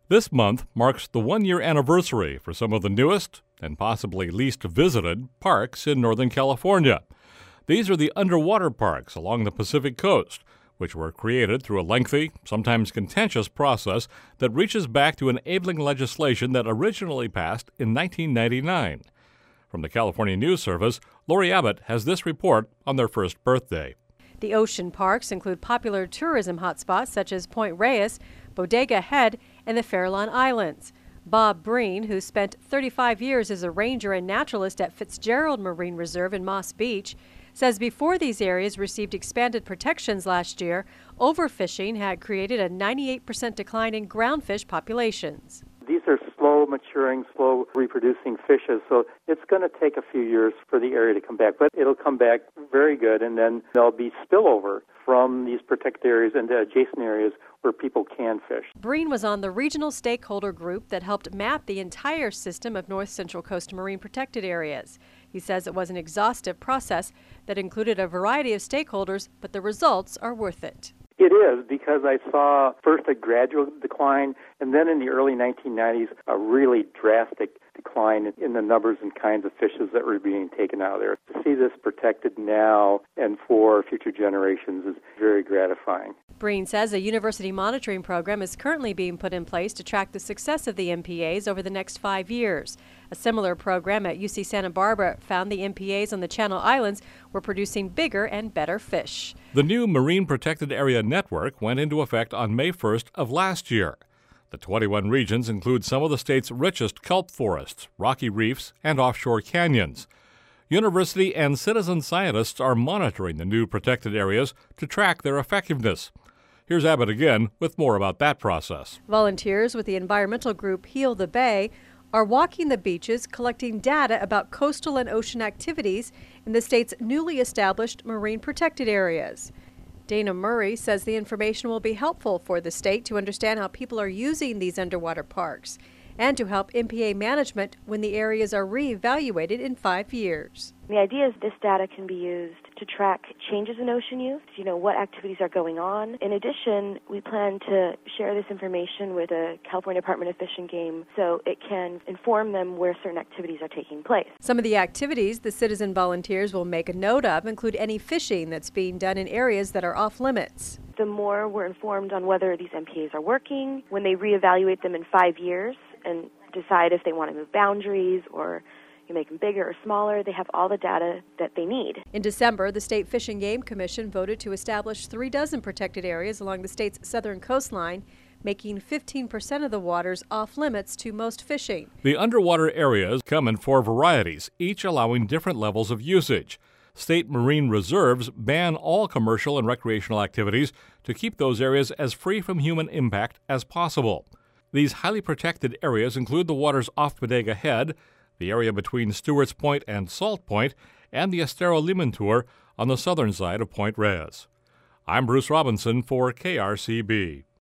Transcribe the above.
This month marks the one-year anniversary for some of the newest and possibly least visited parks in Northern California. These are the underwater parks along the Pacific coast, which were created through a lengthy, sometimes contentious process that reaches back to enabling legislation that originally passed in 1999. From the California News Service, Lori Abbott has this report on their first birthday. The ocean parks include popular tourism hotspots such as Point Reyes, Bodega Head, and the Farallon Islands. Bob Breen, who spent 35 years as a ranger and naturalist at Fitzgerald Marine Reserve in Moss Beach, says before these areas received expanded protections last year, overfishing had created a 98% decline in groundfish populations. These are slow maturing, slow reproducing fishes, so it's going to take a few years for the area to come back, but it'll come back very good, and then there'll be spillover from these protected areas into adjacent areas where people can fish. Breen was on the regional stakeholder group that helped map the entire system of North Central Coast marine protected areas. He says it was an exhaustive process that included a variety of stakeholders, but the results are worth it. It is, because I saw first a gradual decline, and then in the early 1990s, a really drastic decline in the numbers and kinds of fishes that were being taken out of there. To see this protected now and for future generations is very gratifying. Breen says a university monitoring program is currently being put in place to track the success of the MPAs over the next 5 years. A similar program at UC Santa Barbara found the MPAs on the Channel Islands were producing bigger and better fish. The new Marine Protected Area Network went into effect on May 1st of last year. The 21 regions include some of the state's richest kelp forests, rocky reefs, and offshore canyons. University and citizen scientists are monitoring the new protected areas to track their effectiveness. Here's Abbott again with more about that process. Volunteers with the environmental group Heal the Bay are walking the beaches, collecting data about coastal and ocean activities in the state's newly established marine protected areas. Dana Murray says the information will be helpful for the state to understand how people are using these underwater parks and to help MPA management when the areas are reevaluated in 5 years. The idea is this data can be used to track changes in ocean use, what activities are going on. In addition, we plan to share this information with the California Department of Fish and Game so it can inform them where certain activities are taking place. Some of the activities the citizen volunteers will make a note of include any fishing that's being done in areas that are off limits. The more we're informed on whether these MPAs are working, when they reevaluate them in 5 years and decide if they want to move boundaries or you make them bigger or smaller, they have all the data that they need. In December, the State Fish and Game Commission voted to establish 36 protected areas along the state's southern coastline, making 15% of the waters off limits to most fishing. The underwater areas come in 4 varieties, each allowing different levels of usage. State marine reserves ban all commercial and recreational activities to keep those areas as free from human impact as possible. These highly protected areas include the waters off Bodega Head, the area between Stewart's Point and Salt Point, and the Estero Limantour on the southern side of Point Reyes. I'm Bruce Robinson for KRCB.